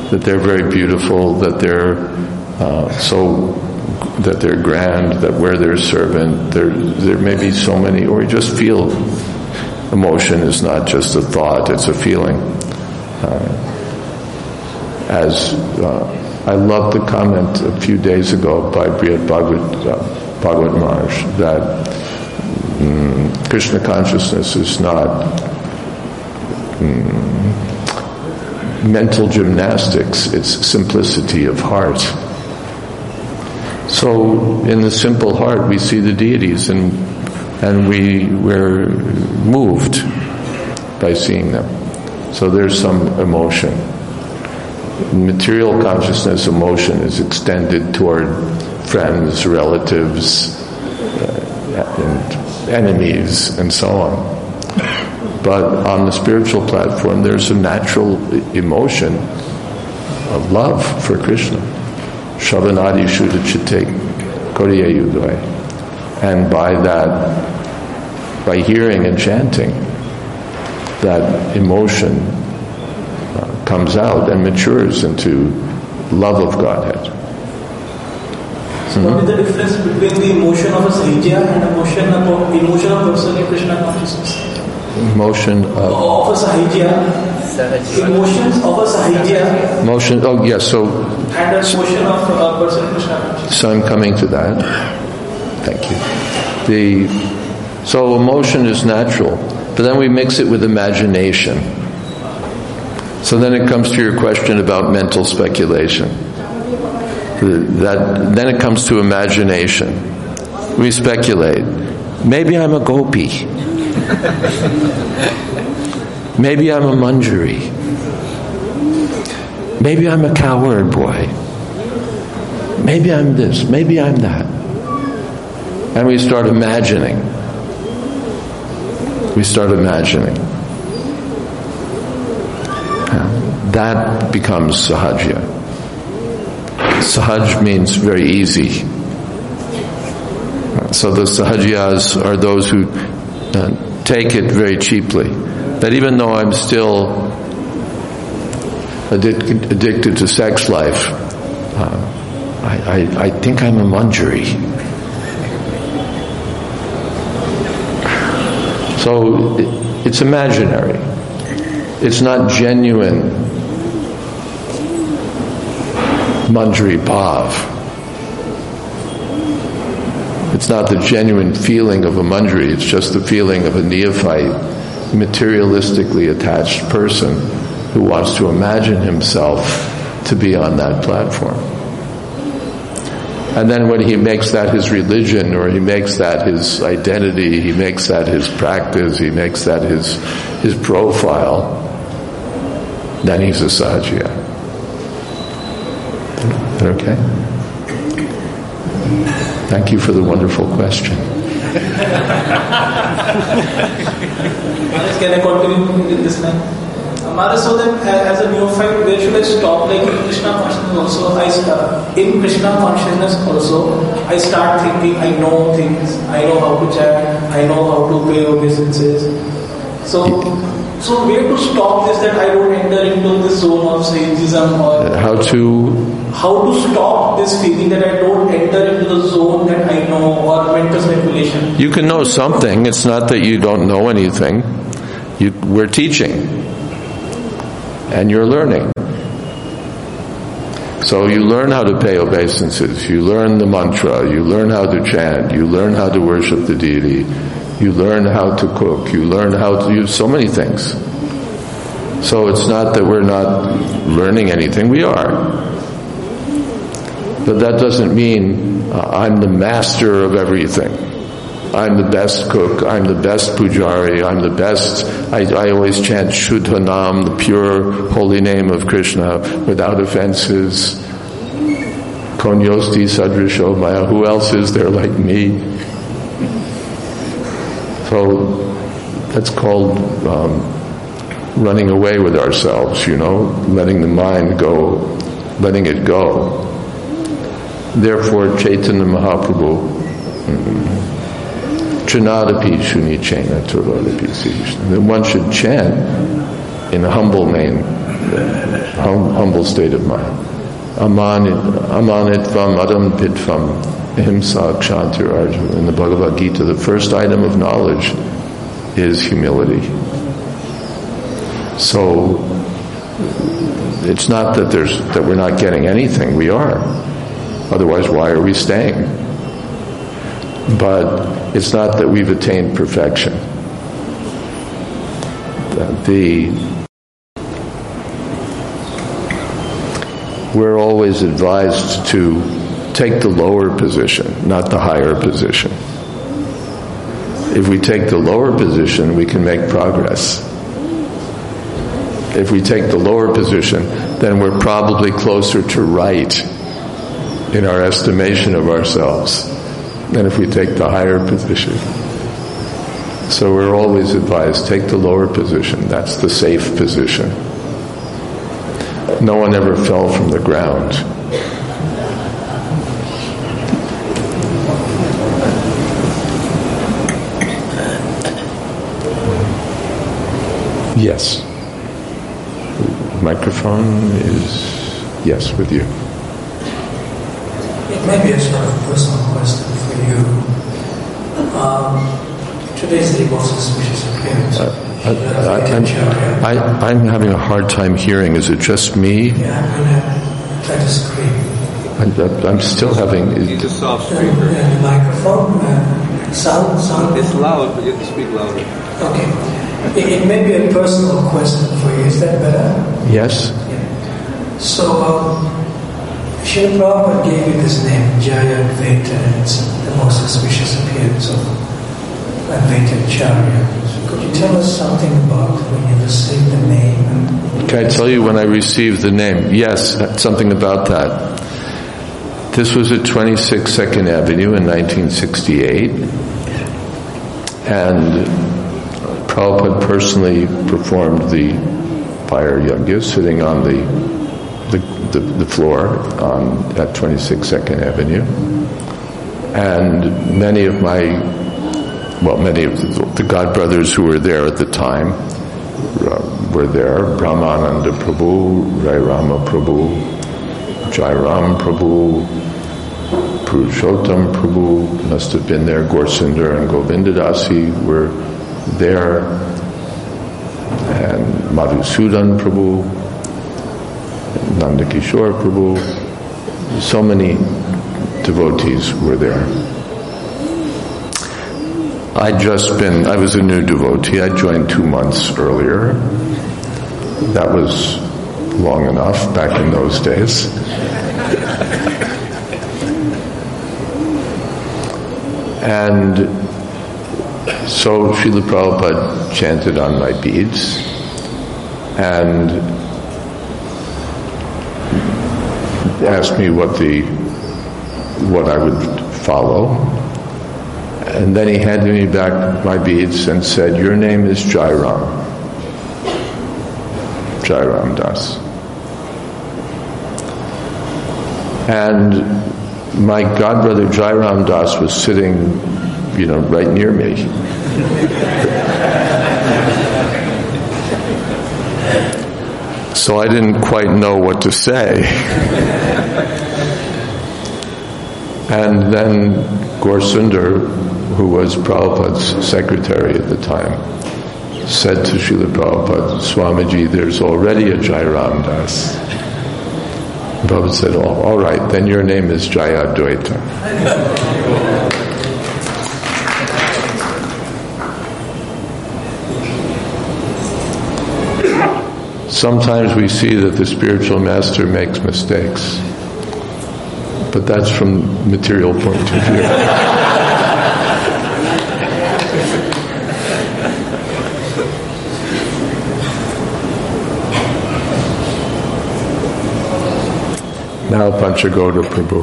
that they're very beautiful, that they're uh, so, that they're grand, that we're their servant. There, there may be so many, or you just feel emotion is not just a thought, it's a feeling. Uh, as uh, I love the comment a few days ago by Brihad Bhagavad, uh, Bhagavad Maharaj that um, Krishna consciousness is not um, mental gymnastics, it's simplicity of heart. So in the simple heart we see the deities, and and we we're moved by seeing them. So there's some emotion. Material consciousness emotion is extended toward friends, relatives, uh, and enemies, and so on. But on the spiritual platform, there's a natural emotion of love for Krishna. Shavanadi Shuddha Chitte Koriya Yudvai. And by that, by hearing and chanting, that emotion uh, comes out and matures into love of Godhead. So what is the difference between the emotion of a Sahijya and emotion of emotion of person in Krishna consciousness? Emotion of, of a Sahijya. Emotions of a Sahijya. Emotion. Oh yes. So. And a emotion of a person in Krishna consciousness. So I'm coming to that. Thank you. The so emotion is natural, but then we mix it with imagination. So then it comes to your question about mental speculation. That then it comes to imagination. We speculate. Maybe I'm a gopi. Maybe I'm a manjari. Maybe I'm a cowherd boy. Maybe I'm this. Maybe I'm that. And we start imagining. We start imagining. That becomes sahajya. Sahaj means very easy. So the sahajyas are those who uh, take it very cheaply. That even though I'm still addic- addicted to sex life, uh, I, I, I think I'm a manjari. So it, it's imaginary. It's not genuine manjari bhav. It's not the genuine feeling of a manjari, it's just the feeling of a neophyte, materialistically attached person who wants to imagine himself to be on that platform. And then when he makes that his religion, or he makes that his identity, he makes that his practice, he makes that his his profile, then he's a sahajya. Okay? Thank you for the wonderful question. Can I continue in this line? Maharaj, so that as a neophyte, where should I stop? Like in Krishna consciousness also, I start, in Krishna consciousness also, I start thinking, I know things, I know how to chant, I know how to pay obeisances. So, so where to stop this, that I don't enter into this zone of sageism, or how to how to stop this feeling that I don't enter into the zone that I know, or mental speculation. You can know something. It's not that you don't know anything. You, we're teaching. And you're learning. So you learn how to pay obeisances, you learn the mantra, you learn how to chant, you learn how to worship the deity, you learn how to cook, you learn how to use so many things. So it's not that we're not learning anything, we are. But that doesn't mean uh, I'm the master of everything. I'm the best cook, I'm the best pujari, I'm the best, I, I always chant Shuddha Nam, the pure holy name of Krishna, without offenses. Konyosti Sadrisho Maya, who else is there like me? So that's called um, running away with ourselves, you know, letting the mind go, letting it go. Therefore Chaitanya Mahaprabhu, mm, Chanadapi Shuni Chena Turadapi Srishna. That one should chant in a humble name, hum, humble state of mind. Amanitvam adam pitvam himsa kshantir arjuna. In the Bhagavad Gita, the first item of knowledge is humility. So it's not that there's that we're not getting anything. We are. Otherwise, why are we staying? But it's not that we've attained perfection. The we're always advised to take the lower position, not the higher position. If we take the lower position, we can make progress. If we take the lower position, then we're probably closer to right in our estimation of ourselves than if we take the higher position. So we're always advised, take the lower position. That's the safe position. No one ever fell from the ground. Yes. Microphone is, yes, with you. It may be a sort of personal question for you. Um, today's the most suspicious appearance. Uh, I, I, I'm, I, I'm having a hard time hearing. Is it just me? Yeah, I'm going to try to scream. I'm, I'm still having... You need a soft speaker. Uh, the microphone, uh, sound, sound. It's loud, but you have to speak louder. Okay. It, it may be a personal question for you. Is that better? Yes. Yeah. So, um, Srila Prabhupada gave you this name, Jaya Advaita, and it's the most auspicious appearance of Advaita Acharya. So could you tell us something about when you received the name? Can I tell you when I received the name? Yes, something about that. This was at twenty-six Second Avenue in nineteen sixty-eight, and Prabhupada personally performed the fire yajna, sitting on the the, the, the floor on, at twenty-six Second Avenue, and many of my, well, many of the, the God brothers who were there at the time uh, were there. Brahmananda Prabhu, Rai Rama Prabhu, Jai Ram Prabhu, Purushottam Prabhu must have been there. Gaurasundar and Govindadasi were there, and Madhusudan Prabhu, Nandakishore Prabhu. So many devotees were there. I'd just been, I was a new devotee. I joined two months earlier. That was long enough back in those days. And so Srila Prabhupada chanted on my beads and asked me what the what I would follow. And then he handed me back my beads and said, "Your name is Jai Ram, Jai Ram Das." And my godbrother Jai Ram Das was sitting, you know, right near me. So I didn't quite know what to say. And then Gaurasundar, who was Prabhupada's secretary at the time, said to Srila Prabhupada, "Swamiji, there's already a Jai Ram Das." Prabhupada said, oh, all right, then your name is Jaya Advaita. Sometimes we see that the spiritual master makes mistakes, but that's from material point of view. Now Panchagoda Prabhu.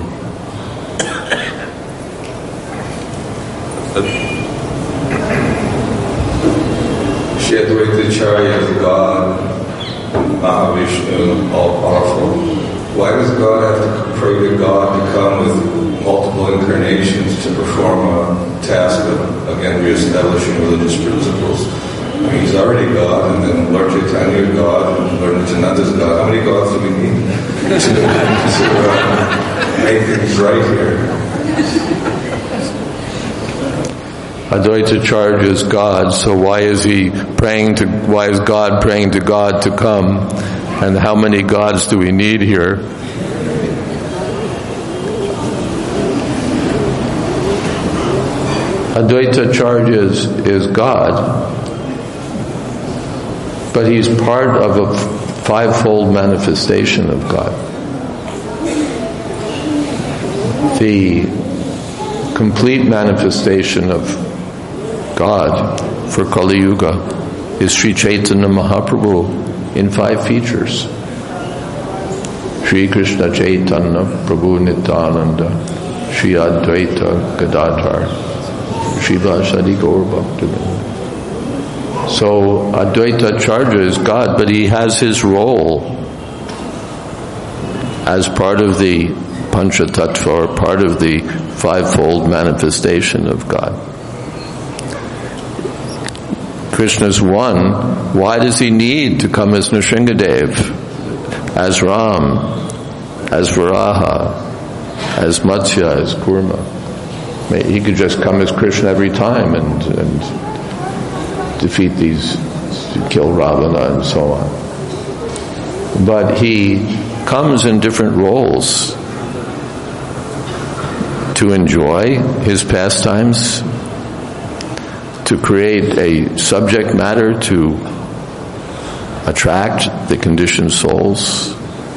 Shri Advaita Acharya is God, Mahavishnu, all-powerful. Why does God have to pray to God to come with multiple incarnations to perform a task of, again, reestablishing religious principles? He's already God, and then Lord Chaitanya is God, and Lord Nityananda is God. How many gods do we need to, to uh, make things right here? Advaita Acharya is God, so why is he praying to, why is God praying to God to come? And how many gods do we need here? Advaita Acharya is, is God, but he's part of a fivefold manifestation of God. The complete manifestation of God for Kali Yuga is Sri Chaitanya Mahaprabhu in five features. Sri Krishna Chaitanya Prabhu Nityananda, Sri Advaita Gadadhar, Shiva Sadi Gaur Bhaktivinoda. So Advaita Acharya is God, but he has his role as part of the Panchatattva, or part of the fivefold manifestation of God. Krishna's one. Why does he need to come as Nrsingadev, as Ram, as Varaha, as Matsya, as Kurma? He could just come as Krishna every time and, and defeat these, kill Ravana and so on. But he comes in different roles to enjoy his pastimes, to create a subject matter to attract the conditioned souls.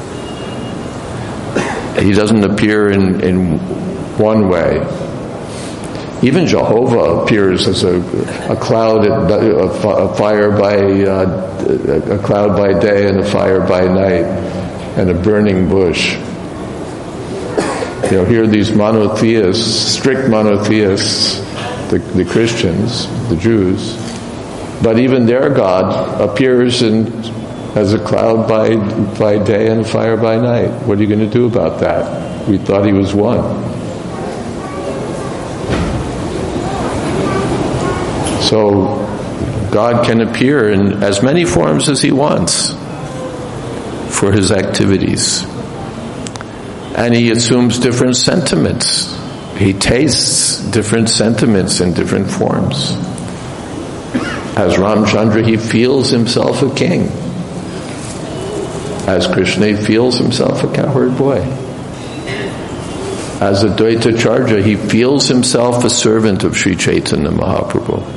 He doesn't appear in, in one way. Even Jehovah appears as a, a cloud, a fire by uh, a cloud by day and a fire by night, and a burning bush. You know, here are these monotheists, strict monotheists, the, the Christians, the Jews, but even their God appears in as a cloud by by day and a fire by night. What are you going to do about that? We thought he was one. So God can appear in as many forms as he wants for his activities. And he assumes different sentiments. He tastes different sentiments in different forms. As Ramchandra, he feels himself a king. As Krishna, he feels himself a cowherd boy. As Advaita Acharya, he feels himself a servant of Sri Chaitanya Mahaprabhu.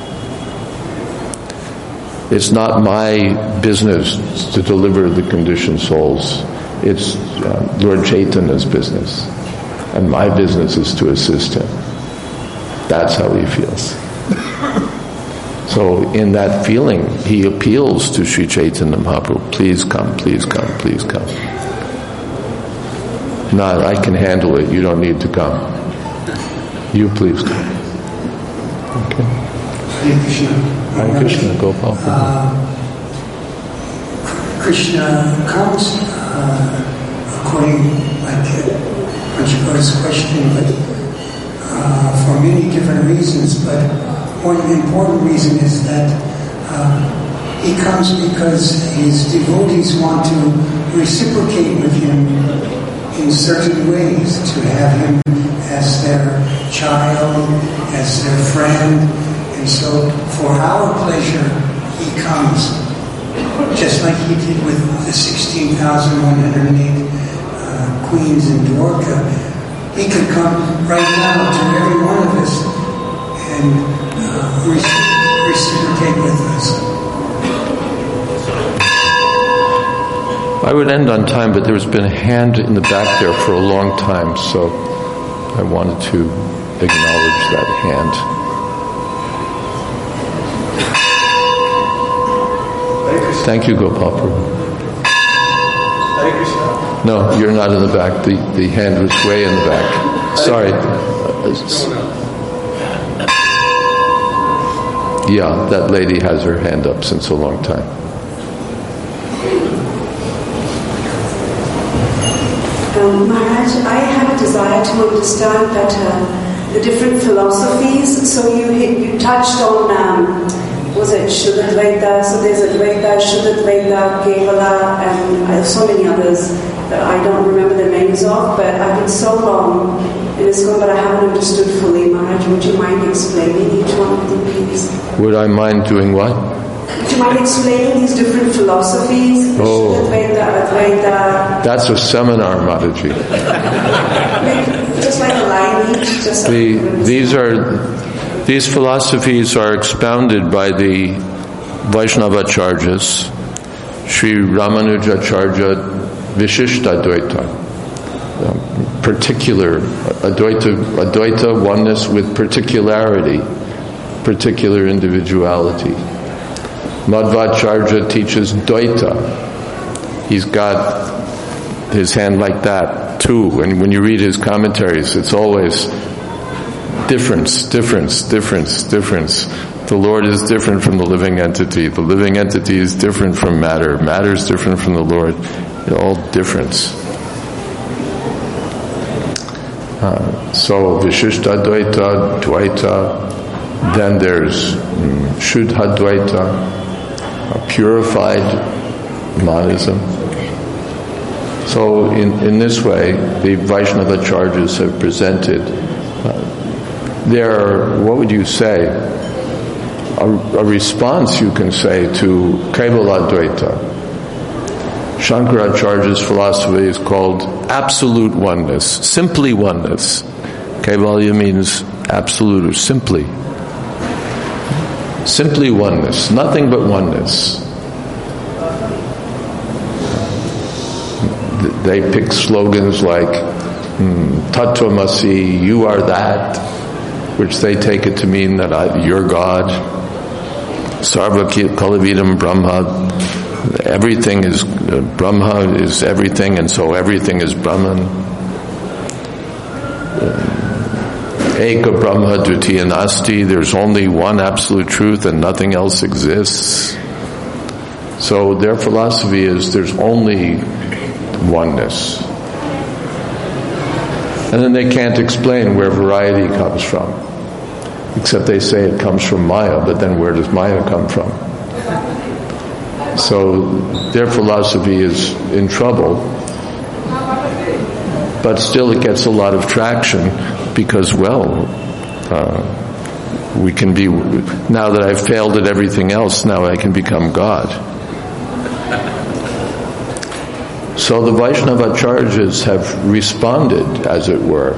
It's not my business to deliver the conditioned souls. It's uh, Lord Chaitanya's business. And my business is to assist him. That's how he feels. So in that feeling, he appeals to Sri Chaitanya Mahaprabhu, please come, please come, please come. Not, I can handle it, you don't need to come. You please come. Okay. Hare Krishna. Hare Krishna, Gopal. Uh, Krishna comes uh, according, like Panchapura's question, but uh, for many different reasons. But one important reason is that uh, he comes because his devotees want to reciprocate with him in certain ways, to have him as their child, as their friend. And so, for our pleasure, he comes, just like he did with the sixteen thousand one hundred eight uh, queens in Dwarka. He could come right now to every one of us and uh, rec- reciprocate with us. I would end on time, but there's been a hand in the back there for a long time, so I wanted to acknowledge that hand. Thank you, Gopal Prabhu. Hare Krishna. No, you're not in the back. The the hand was way in the back. Sorry. Yeah, that lady has her hand up since a long time. Um, Maharaj, I have a desire to understand better the different philosophies. So you you touched on um, was it Shuddhadvaita? So there's Advaita, Shuddhadvaita, Kevala, and uh, so many others that I don't remember the names of, but I've been so long in ISKCON, but I haven't understood fully. Maharaj, would you mind explaining each one of them, please? Would I mind doing what? Would you mind explaining these different philosophies? Oh. Shuddhadvaita, Advaita. That's a seminar, Mataji. Just like a line each. Just the, these are these philosophies are expounded by the Vaishnavacharyas, Sri Ramanujacharya Vishishtadvaita, um, particular Advaita, Advaita oneness with particularity, particular individuality. Madhvacharya teaches Dvaita. He's got his hand like that too, and when you read his commentaries, it's always difference, difference, difference, difference. The Lord is different from the living entity. The living entity is different from matter. Matter is different from the Lord. They're all difference. Uh, so Vishishtadvaita, Dvaita, then there's um, Shuddhadvaita, a purified monism. So in, in this way, the Vaishnavacharyas have presented uh, their, what would you say, a, a response you can say to Kevaladvaita. Shankaracharya's philosophy is called absolute oneness, simply oneness. Kevalya means absolute or simply. Simply oneness, nothing but oneness. They pick slogans like mm, Tattvamasi, you are that, which they take it to mean that I, you're God. Sarva Kalavidam Brahma, everything is, uh, Brahma is everything, and so everything is Brahman. Eka Brahma Dvitiya Nasti, there's only one absolute truth and nothing else exists. So their philosophy is there's only oneness. And then they can't explain where variety comes from. Except they say it comes from Maya, but then where does Maya come from? So their philosophy is in trouble, but still it gets a lot of traction because, well, uh, we can be, now that I've failed at everything else, now I can become God. So the Vaishnavacharyas have responded, as it were.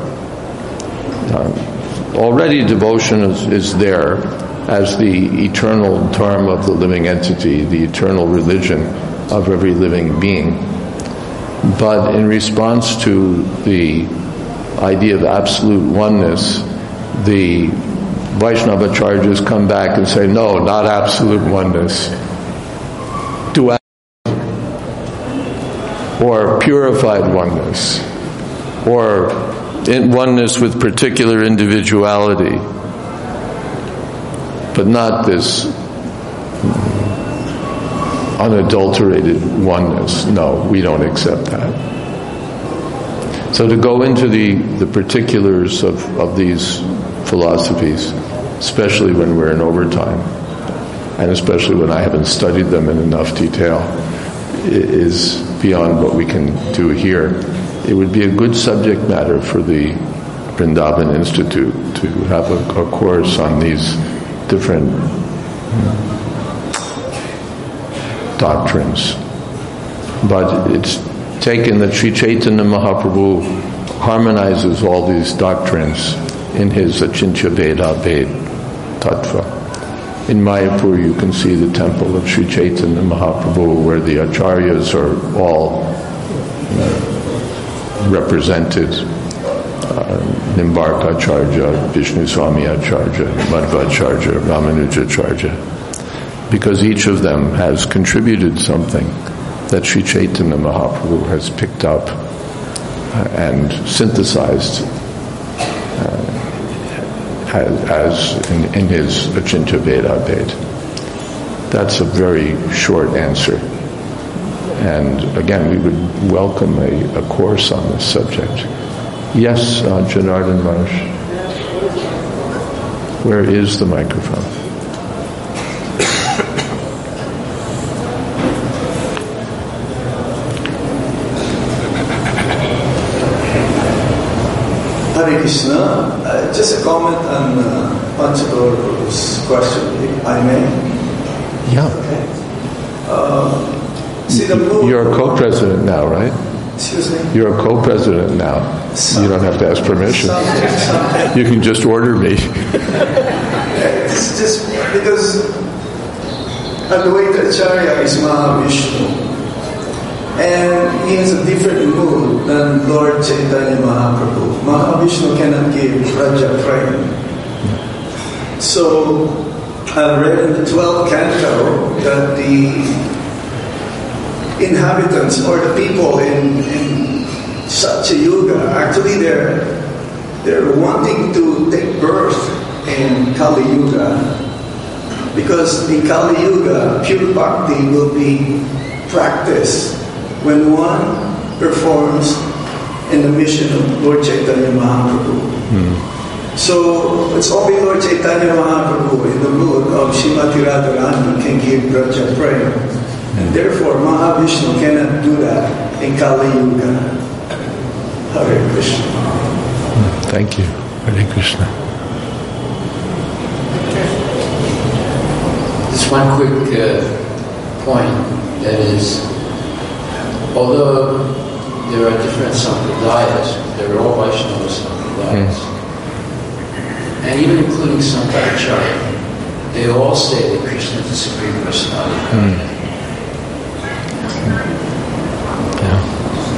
Uh, already devotion is, is there as the eternal term of the living entity, the eternal religion of every living being. But in response to the idea of absolute oneness, the Vaishnavacharyas come back and say, no, not absolute oneness. Duality. Or purified oneness. Or in oneness with particular individuality. But not this unadulterated oneness. No, we don't accept that. So to go into the, the particulars of, of these philosophies, especially when we're in overtime, and especially when I haven't studied them in enough detail, is beyond what we can do here. It would be a good subject matter for the Vrindavan Institute to have a, a course on these different doctrines. But it's taken that Sri Chaitanya Mahaprabhu harmonizes all these doctrines in his Achintya Veda Ved Tattva. In Mayapur you can see the temple of Sri Chaitanya Mahaprabhu where the acharyas are all uh, represented. Uh, Nimbarka Acharya, Vishnu Swami Acharya, Madhvacharya, Ramanujacharya, because each of them has contributed something that Sri Chaitanya Mahaprabhu has picked up uh, and synthesized uh, as, as in, in his Achintya Veda Ved. That's a very short answer. And again, we would welcome a, a course on this subject. Yes, uh, Janardhan Maharaj. Where is the microphone? Krishna. Uh, just a comment on uh, Panchagaura's question, if I may. Yeah. Okay. Uh, see the mood. You're a co-president now, right? Excuse me? You're a co-president now. You don't have to ask permission. Something, something. You can just order me. It's just because Advaita Acharya is Mahavishnu. And he has a different mood than Lord Chaitanya Mahaprabhu. Mahavishnu cannot give Raja Prema. So, I read in the twelfth canto that the inhabitants or the people in, in Satya Yuga, actually they're, they're wanting to take birth in Kali Yuga. Because in Kali Yuga, pure bhakti will be practiced when one performs in the mission of Lord Chaitanya Mahaprabhu. Mm. So it's only Lord Chaitanya Mahaprabhu in the mood of Srimati Radharani can give Raja Prema. Mm. And therefore Mahavishnu cannot do that in Kali Yuga. Hare Krishna. Mm. Thank you. Hare Krishna. Just one quick uh, point, that is, although there are different sampradayas, there are all Vaishnava sampradayas, mm. and even including Sankaracharya, they all say that Krishna is the Supreme Personality. Mm. Yeah.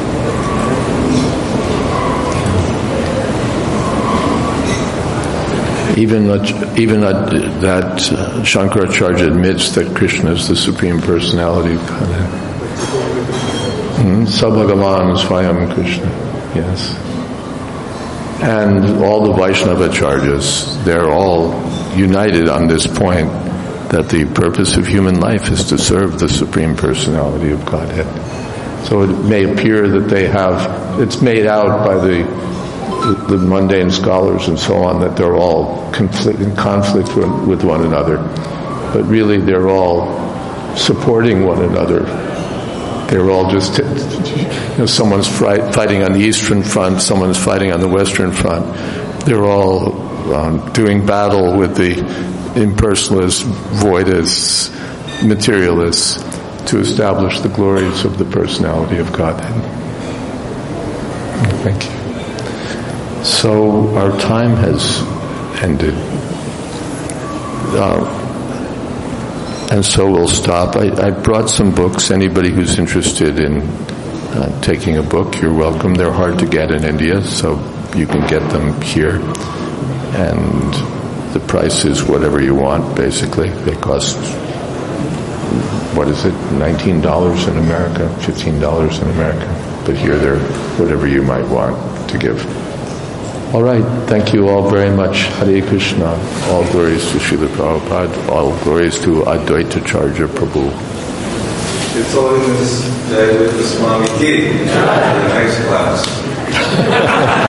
Even that, even that, that uh, Shankaracharya admits that Krishna is the Supreme Personality of Godhead. Sabhagavan Swayam Krishna, yes. And all the Vaishnavacharyas, they're all united on this point that the purpose of human life is to serve the Supreme Personality of Godhead. So it may appear that they have, it's made out by the, the, the mundane scholars and so on that they're all conflict, in conflict with, with one another. But really they're all supporting one another. They're all just, you know, someone's fighting on the Eastern Front, someone's fighting on the Western Front. They're all um, doing battle with the impersonalists, voidists, materialists to establish the glories of the personality of Godhead. Thank you. So our time has ended. Uh, And so we'll stop. I, I brought some books. Anybody who's interested in uh, taking a book, you're welcome. They're hard to get in India, so you can get them here. And the price is whatever you want, basically. They cost, what is it, nineteen dollars in America, fifteen dollars in America. But here they're whatever you might want to give. All right, thank you all very much. Hare Krishna. All glories to Srila Prabhupada. All glories to Advaita Acharya Prabhu. It's all in this Jai Swami Ki. Nice class.